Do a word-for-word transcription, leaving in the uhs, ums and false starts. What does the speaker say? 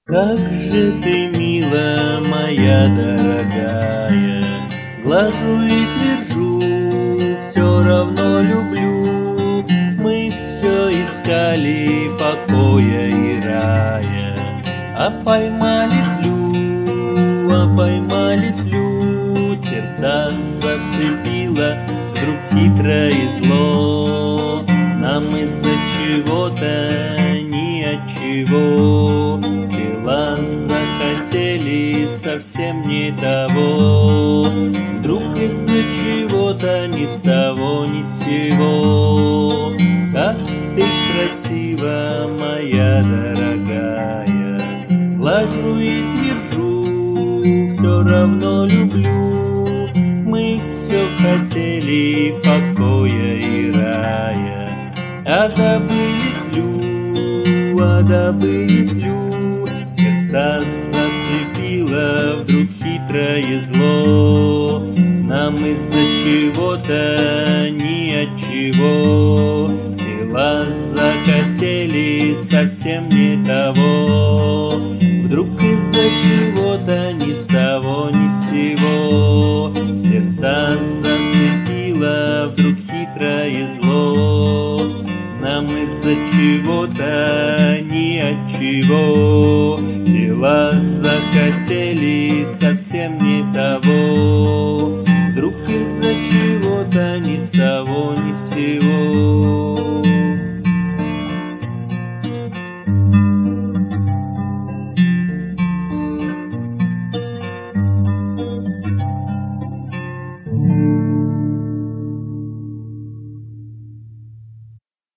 Как же ты мила, моя дорогая, глажу и твержу, все равно люблю. Мы все искали покоя и рая, а поймали тлю, а поймали тлю. Сердца зацепило вдруг хитро и зло, нам из-за чего-то ни от чего. Тела захотели совсем не того, вдруг из-за чего-то ни с того ни с сего. Как ты красива, моя дорогая, глажу и твержу, все равно люблю. Мы все хотели покоя и рая, а добыли тлю, а добыли тлю. Сердца зацепило вдруг хитрое зло, нам из-за чего-то ни от чего. Тела захотели совсем не того, вдруг из-за чего-то ни с того ни с сего. Сердца зацепило вдруг хитрое зло, нам из-за чего-то ни от чего. Тела захотели совсем не того, вдруг из-за чего-то ни с того ни с сего.